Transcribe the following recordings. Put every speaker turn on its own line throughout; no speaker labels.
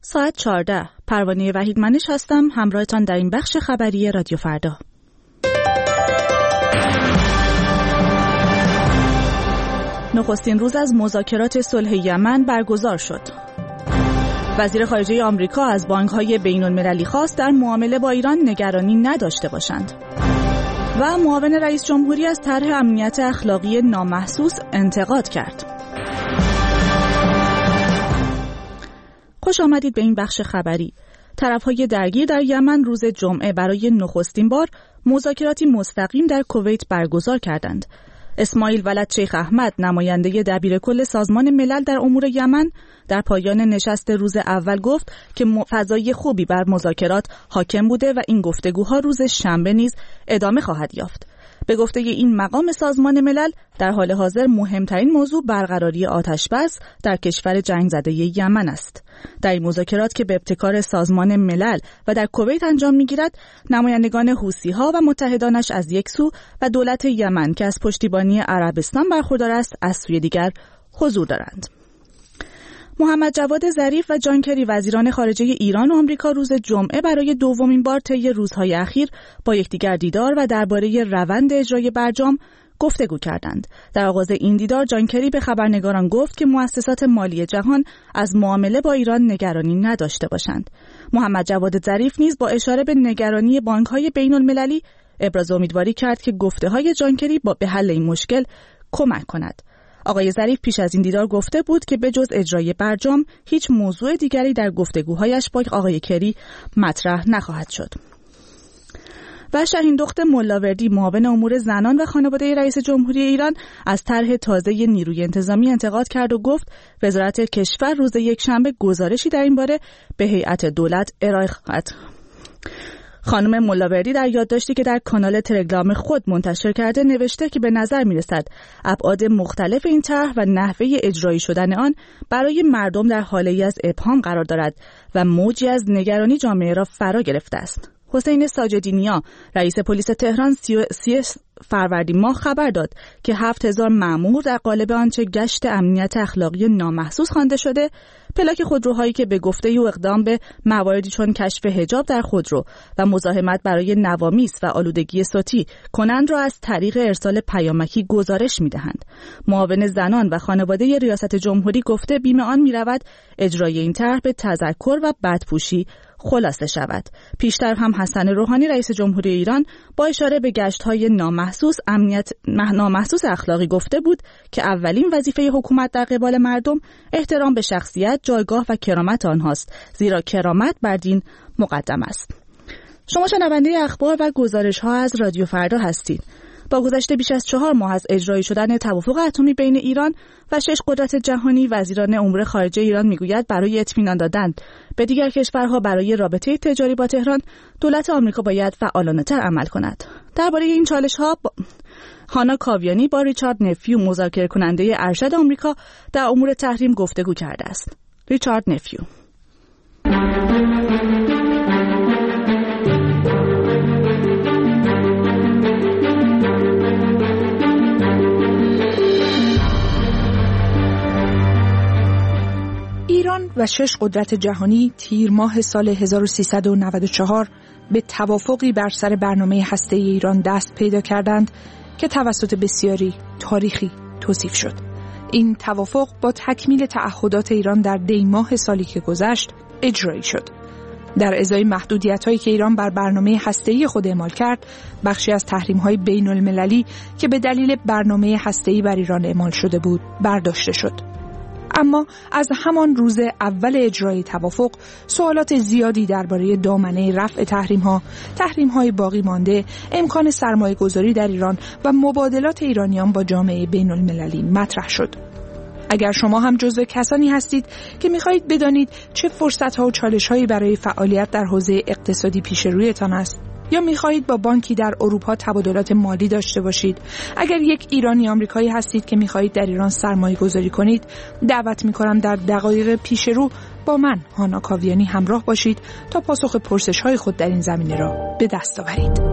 ساعت 14. پروانه وحیدمنش هستم، همراهتان در این بخش خبری رادیو فردا. نخستین روز از مذاکرات صلح یمن برگزار شد. وزیر خارجه آمریکا از بانک‌های بین‌المللی خواست در معامله با ایران نگرانی نداشته باشند. و معاون رئیس جمهوری از طرح امنیت اخلاقی نامحسوس انتقاد کرد. خوش آمدید به این بخش خبری. طرف‌های درگیر در یمن روز جمعه برای نخستین بار مذاکراتی مستقیم در کویت برگزار کردند. اسماعیل ولد شیخ احمد، نماینده دبیرکل سازمان ملل در امور یمن، در پایان نشست روز اول گفت که فضای خوبی بر مذاکرات حاکم بوده و این گفتگوها روز شنبه نیز ادامه خواهد یافت. به گفته این مقام سازمان ملل، در حال حاضر مهمترین موضوع برقراری آتش‌بس در کشور جنگ زده یمن است. در این مذاکرات که به ابتکار سازمان ملل و در کویت انجام می‌گیرد، نمایندگان حوثی‌ها و متحدانش از یک سو و دولت یمن که از پشتیبانی عربستان برخوردار است از سوی دیگر حضور دارند. محمد جواد ظریف و جان کری، وزیران خارجه ایران و آمریکا، روز جمعه برای دومین بار طی روزهای اخیر با یکدیگر دیدار و درباره روند اجرای برجام گفتگو کردند. در آغاز این دیدار جان کری به خبرنگاران گفت که مؤسسات مالی جهان از معامله با ایران نگرانی نداشته باشند. محمد جواد ظریف نیز با اشاره به نگرانی بانک‌های بین‌المللی ابراز امیدواری کرد که گفته‌های جان کری به حل این مشکل کمک کند. آقای ظریف پیش از این دیدار گفته بود که به جز اجرای برجام هیچ موضوع دیگری در گفتگوهایش با آقای کری مطرح نخواهد شد. و شاهین دخت ملاوردی، معاون امور زنان و خانواده رئیس جمهوری ایران، از طرح تازه نیروی انتظامی انتقاد کرد و گفت وزارت کشور روز یکشنبه گزارشی در این باره به هیئت دولت ارائه خواهد. خانم ملاوردی در یادداشتی که در کانال تلگرام خود منتشر کرده نوشته که به نظر می‌رسد ابعاد مختلف این طرح و نحوه اجرایی شدن آن برای مردم در حاله‌ای از ابهام قرار دارد و موجی از نگرانی جامعه را فرا گرفته است. حسین ساجدینیا، رئیس پلیس تهران، 30 فروردین ماه خبر داد که 7000 مأمور در قالب آنچه گشت امنیت اخلاقی نامحسوس خوانده شده، پلاک خودروهایی که به گفته او اقدام به مواردی چون کشف حجاب در خودرو و مزاحمت برای نوامیس و آلودگی صوتی کنند را از طریق ارسال پیامکی گزارش می‌دهند. معاون زنان و خانواده ریاست جمهوری گفته بیم آن می‌رود اجرای این طرح به تذکر و بدپوشی خلاصه شود. پیشتر هم حسن روحانی، رئیس جمهوری ایران، با اشاره به گشت‌های نامحسوس اخلاقی گفته بود که اولین وظیفه حکومت در قبال مردم احترام به شخصیت، جایگاه و کرامت آنهاست، زیرا کرامت بر دین مقدم است. شما شنونده اخبار و گزارش‌ها از رادیو فردا هستید. با گذشت بیش از 4 ماه از اجرایی شدن توافق اتمی بین ایران و 6 قدرت جهانی، وزیران امور خارجه ایران میگوید برای اطمینان دادن به دیگر کشورها برای رابطه تجاری با تهران، دولت آمریکا باید فعالانه‌تر عمل کند. درباره این چالش‌ها هانا کاویانی با ریچارد نفیو، مذاکره کننده ارشد آمریکا در امور تحریم، گفتگو کرده است. ریچارد نفیو:
ایران و 6 قدرت جهانی تیر ماه سال 1394 به توافقی بر سر برنامه هسته‌ای ایران دست پیدا کردند که توسط بسیاری تاریخی توصیف شد. این توافق با تکمیل تعهدات ایران در دی ماه سالی که گذشت اجرایی شد. در ازای محدودیت‌هایی که ایران بر برنامه هسته‌ای خود اعمال کرد، بخشی از تحریم‌های بین‌المللی که به دلیل برنامه هسته‌ای بر ایران اعمال شده بود برداشته شد. اما از همان روز اول اجرای توافق سوالات زیادی درباره دامنه رفع تحریم‌های باقی مانده، امکان سرمایه‌گذاری در ایران و مبادلات ایرانیان با جامعه بین‌المللی مطرح شد. اگر شما هم جزو کسانی هستید که می‌خواهید بدانید چه فرصت‌ها و چالش‌هایی برای فعالیت در حوزه اقتصادی پیش رویتان است، یا می‌خواهید با بانکی در اروپا تبادلات مالی داشته باشید، اگر یک ایرانی آمریکایی هستید که می‌خواهید در ایران سرمایه‌گذاری کنید، دعوت می‌کنم در دقایق پیش رو با من، هانا کاویانی، همراه باشید تا پاسخ پرسش‌های خود در این زمینه را به دست آورید.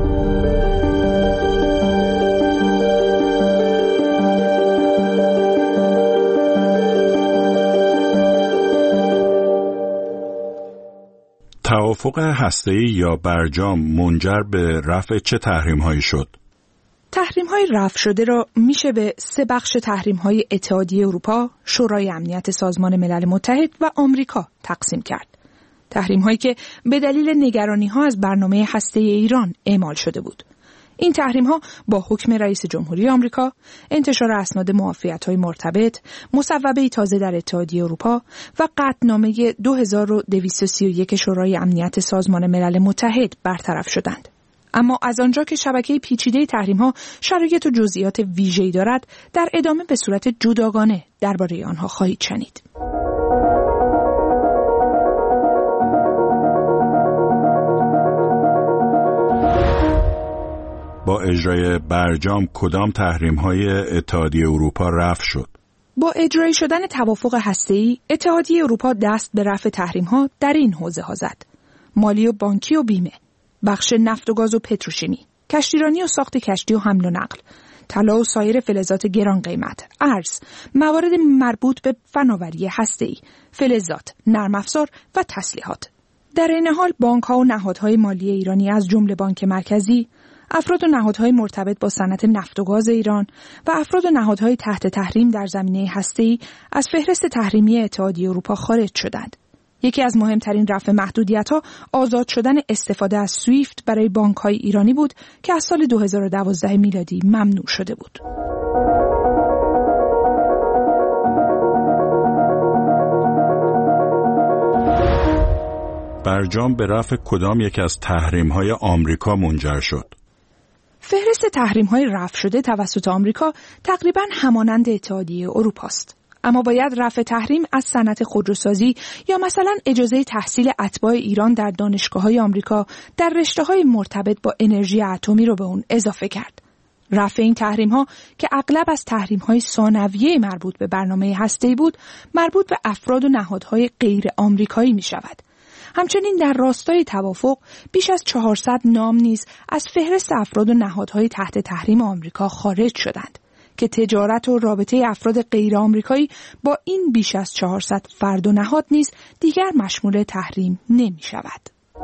توافق هسته‌ای یا برجام منجر به رفع چه تحریم‌هایی شد؟
تحریم‌های رفع شده را میشه به 3 بخش تحریم‌های اتحادیه اروپا، شورای امنیت سازمان ملل متحد و آمریکا تقسیم کرد. تحریم‌هایی که به دلیل نگرانی‌ها از برنامه هسته‌ای ایران اعمال شده بود. این تحریم‌ها با حکم رئیس جمهوری آمریکا، انتشار اسناد معافیت‌های مرتبط، مصوبه تازه در اتحادیه اروپا و قطعنامه 2231 شورای امنیت سازمان ملل متحد برطرف شدند. اما از آنجا که شبکه پیچیده تحریم‌ها شرایط و جزئیات ویژه‌ای دارد، در ادامه به صورت جداگانه درباره آنها خواهید شنید.
با اجرای برجام کدام تحریم‌های اتحادیه اروپا رفع شد؟
با اجرای شدن توافق هسته‌ای، اتحادیه اروپا دست به رفع تحریم‌ها در این حوزه‌ها زد: مالی و بانکی و بیمه، بخش نفت و گاز و پتروشیمی، کشتیرانی و ساخت کشتی و حمل و نقل، طلا و سایر فلزات گران قیمت، ارز، موارد مربوط به فناوری هسته‌ای، فلزات، نرم افزار و تسلیحات. در این حال بانک‌ها و نهادهای مالی ایرانی از جمله بانک مرکزی، افراد و نهادهای مرتبط با صنعت نفت و گاز ایران و افراد و نهادهای تحت تحریم در زمینه هسته‌ای از فهرست تحریمی اتحادیه اروپا خارج شدند. یکی از مهمترین رفع محدودیت‌ها آزاد شدن استفاده از سویفت برای بانک‌های ایرانی بود که از سال 2012 میلادی ممنوع شده بود.
برجام به رفع کدام یک از تحریم‌های آمریکا منجر شد؟
فهرست تحریم‌های رفع شده توسط آمریکا تقریباً همانند اتحادیه اروپا است. اما باید رفع تحریم از صنعت خودروسازی یا مثلا اجازه تحصیل اتباع ایران در دانشگاه‌های آمریکا در رشته‌های مرتبط با انرژی اتمی رو به اون اضافه کرد. رفع این تحریم‌ها که اغلب از تحریم‌های ثانویه مربوط به برنامه هسته‌ای بود، مربوط به افراد و نهادهای غیر آمریکایی می‌شود. همچنین در راستای توافق بیش از 400 نام نیز از فهرست افراد و نهادهای تحت تحریم آمریکا خارج شدند که تجارت و رابطه افراد غیر آمریکایی با این بیش از 400 فرد و نهاد نیز دیگر مشمول تحریم نمی شود.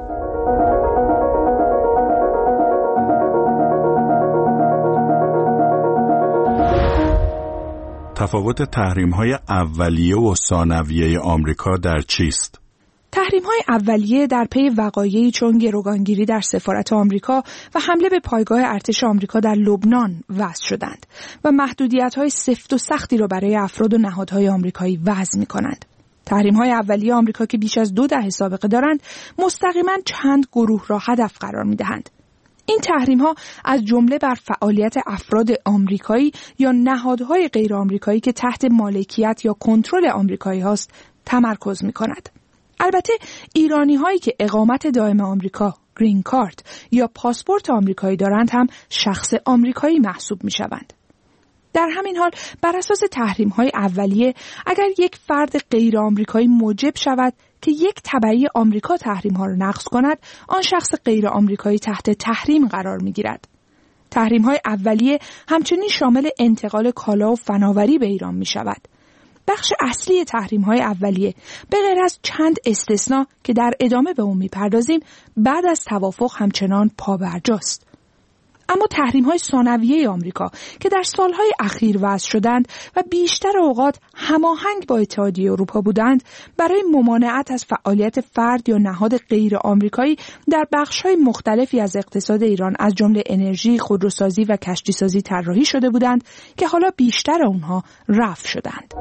تفاوت تحریم‌های اولیه و ثانویه آمریکا در چیست؟
تحریم‌های اولیه در پی وقایعی چون گروگانگیری در سفارت آمریکا و حمله به پایگاه ارتش آمریکا در لبنان وضع شدند و محدودیت‌های سفت و سختی را برای افراد و نهادهای آمریکایی وضع می‌کنند. تحریم‌های اولیه آمریکا که بیش از 2 دهه سابقه دارند، مستقیما چند گروه را هدف قرار می‌دهند. این تحریم‌ها از جمله بر فعالیت افراد آمریکایی یا نهادهای غیر آمریکایی که تحت مالکیت یا کنترل آمریکایی هاست تمرکز می‌کند. البته ایرانی هایی که اقامت دائم آمریکا، گرین کارت یا پاسپورت آمریکایی دارند هم شخص آمریکایی محسوب می شوند. در همین حال بر اساس تحریم های اولیه اگر یک فرد غیر آمریکایی موجب شود که یک تبعی آمریکا تحریم ها را نقض کند، آن شخص غیر آمریکایی تحت تحریم قرار می گیرد. تحریم های اولیه همچنین شامل انتقال کالا و فناوری به ایران می شود. بخش اصلی تحریم‌های اولیه به غیر از چند استثناء که در ادامه به اون می‌پردازیم بعد از توافق همچنان پابرجاست. اما تحریم‌های ثانویه آمریکا که در سالهای اخیر وضع شدند و بیشتر اوقات هماهنگ با اتحادیه اروپا بودند، برای ممانعت از فعالیت فرد یا نهاد غیر آمریکایی در بخش‌های مختلفی از اقتصاد ایران از جمله انرژی، خودروسازی و کشتیسازی طراحی شده بودند که حالا بیشتر اونها رفع شدند.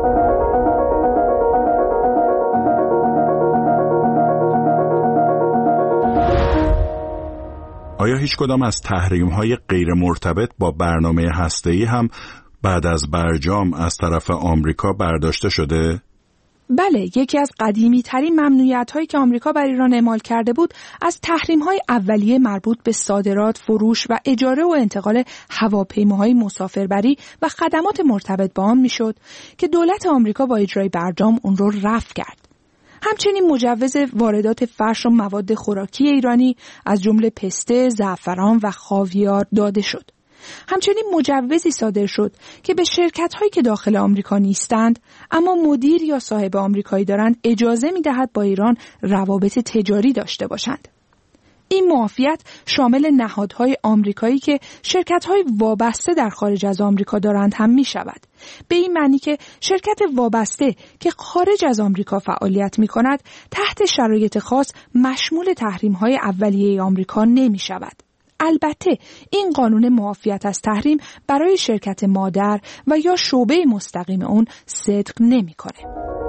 آیا هیچ کدام از تحریم‌های غیر مرتبط با برنامه هسته‌ای هم بعد از برجام از طرف آمریکا برداشته شده؟
بله، یکی از قدیمی‌ترین ممنوعیت‌هایی که آمریکا بر ایران اعمال کرده بود، از تحریم‌های اولیه مربوط به صادرات، فروش و اجاره و انتقال هواپیماهای مسافربری و خدمات مرتبط با آن میشد که دولت آمریکا با اجرای برجام اون رو رفع کرد. همچنین مجوز واردات فرش و مواد خوراکی ایرانی از جمله پسته، زعفران و خاویار داده شد. همچنین مجوزی صادر شد که به شرکت‌هایی که داخل آمریکا نیستند اما مدیر یا صاحب آمریکایی دارند اجازه می‌دهد با ایران روابط تجاری داشته باشند. این معافیت شامل نهادهای آمریکایی که شرکت‌های وابسته در خارج از آمریکا دارند هم می‌شود. به این معنی که شرکت وابسته که خارج از آمریکا فعالیت می‌کند تحت شرایط خاص مشمول تحریم‌های اولیه آمریکا نمی‌شود. البته این قانون معافیت از تحریم برای شرکت مادر و یا شعبه مستقیم اون صدق نمی‌کنه.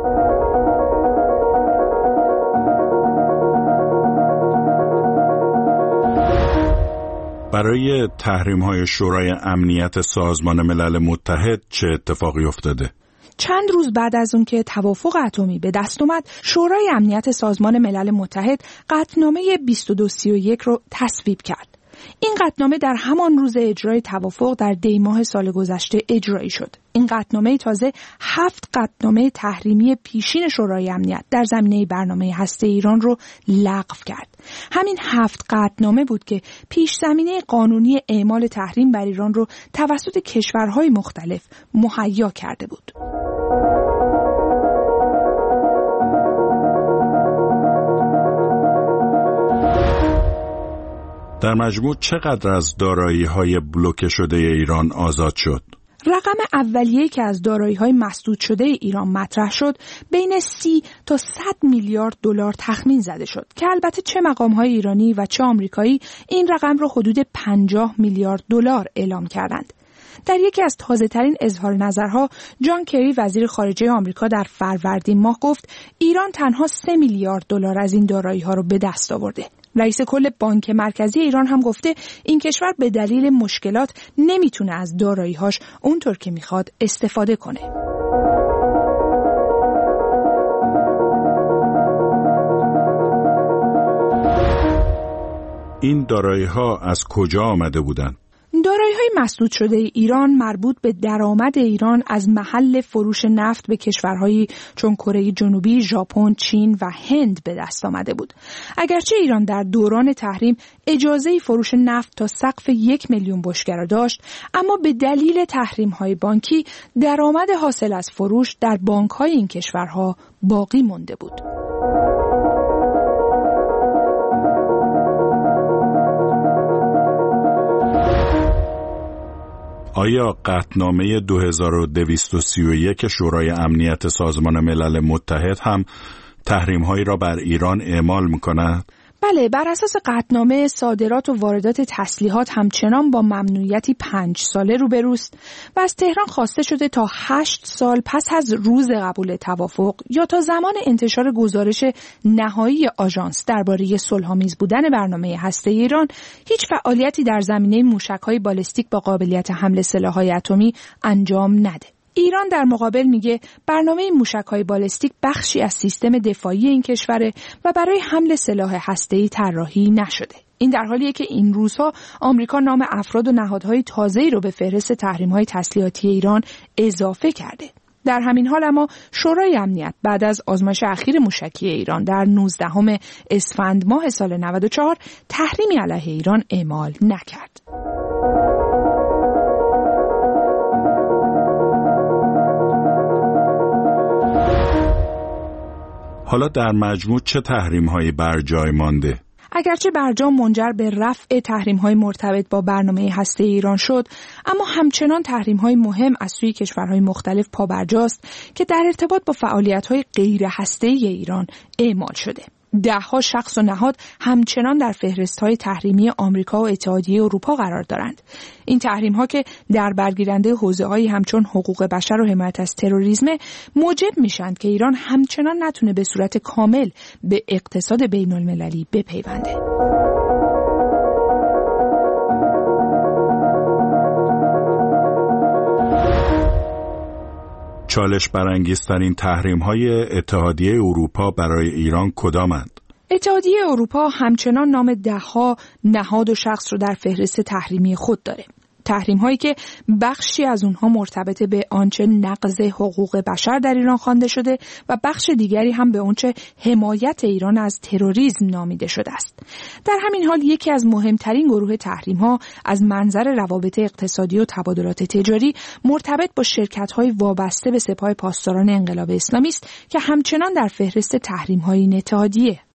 برای تحریم‌های شورای امنیت سازمان ملل متحد چه اتفاقی افتاده؟
چند روز بعد از اون که توافق اتمی به دست اومد، شورای امنیت سازمان ملل متحد قطعنامه 2231 رو تصویب کرد. این قطعنامه در همان روز اجرای توافق در دی ماه سال گذشته اجرایی شد. این قطعنامه تازه 7 قطعنامه تحریمی پیشین شورای امنیت در زمینه برنامه هسته ایران رو لغو کرد. همین 7 قطعنامه بود که پیش زمینه قانونی اعمال تحریم بر ایران رو توسط کشورهای مختلف مهیا کرده بود.
در مجموع چقدر از دارایی‌های بلوکه شده ایران آزاد شد؟
رقم اولیه‌ای که از دارایی‌های مسدود شده ایران مطرح شد بین 30 تا 100 میلیارد دلار تخمین زده شد که البته چه مقام‌های ایرانی و چه آمریکایی این رقم را حدود 50 میلیارد دلار اعلام کردند. در یکی از تازه‌ترین اظهار نظرها جان کری وزیر خارجه آمریکا در فروردین ماه گفت ایران تنها 3 میلیارد دلار از این دارایی‌ها را به دست آورده. رئیس کل بانک مرکزی ایران هم گفته این کشور به دلیل مشکلات نمیتونه از دارایی‌هاش اونطور که میخواد استفاده کنه.
این دارایی‌ها از کجا آمده بودند؟
دارایی‌های مسدود شده ایران مربوط به درآمد ایران از محل فروش نفت به کشورهایی چون کره جنوبی، ژاپن، چین و هند به دست آمده بود. اگرچه ایران در دوران تحریم اجازه فروش نفت تا سقف 1 میلیون بشکه را داشت، اما به دلیل تحریم‌های بانکی درآمد حاصل از فروش در بانک‌های این کشورها باقی مانده بود.
آیا قطعنامه 2231 شورای امنیت سازمان ملل متحد هم تحریم‌هایی را بر ایران اعمال می‌کند؟
بله، بر اساس قطعنامه صادرات و واردات تسلیحات همچنان با ممنوعیتی 5 ساله روبروست و از تهران خواسته شده تا 8 سال پس از روز قبول توافق یا تا زمان انتشار گزارش نهایی آژانس درباره صلح‌آمیز بودن برنامه هسته ایران هیچ فعالیتی در زمینه موشک‌های بالستیک با قابلیت حمل سلاح‌های اتمی انجام نده. ایران در مقابل میگه برنامه موشک‌های بالستیک بخشی از سیستم دفاعی این کشوره و برای حمل سلاح هسته‌ای طراحی نشده. این در حالیه که این روزها آمریکا نام افراد و نهادهای تازه‌ای رو به فهرست تحریم‌های تسلیحاتی ایران اضافه کرده. در همین حال اما شورای امنیت بعد از آزمایش اخیر موشکی ایران در 19 اسفند ماه سال 94 تحریمی علیه ایران اعمال نکرد.
حالا در مجموع چه تحریم‌هایی بر جای مانده؟
اگرچه برجام منجر به رفع تحریم‌های مرتبط با برنامه هسته ایران شد، اما همچنان تحریم‌های مهم از سوی کشورهای مختلف پابرجاست که در ارتباط با فعالیت‌های غیر هسته‌ای ایران اعمال شده. ده‌ها شخص و نهاد همچنان در فهرست‌های تحریمی آمریکا و اتحادیه اروپا قرار دارند. این تحریم‌ها که در برگیرنده حوزه‌هایی همچون حقوق بشر و حمایت از تروریسم موجب میشن که ایران همچنان نتونه به صورت کامل به اقتصاد بین‌المللی بپیونده.
چالش برانگیزترین تحریم‌های اتحادیه اروپا برای ایران کدامند؟
اتحادیه اروپا همچنان نام ده‌ها نهاد و شخص رو در فهرست تحریمی خود داره. تحریم هایی که بخشی از اونها مرتبط به آنچه نقض حقوق بشر در ایران خوانده شده و بخش دیگری هم به آنچه حمایت ایران از تروریسم نامیده شده است. در همین حال یکی از مهمترین گروه تحریم ها از منظر روابط اقتصادی و تبادلات تجاری مرتبط با شرکت های وابسته به سپاه پاسداران انقلاب اسلامی است که همچنان در فهرست تحریم های این اتحادیه.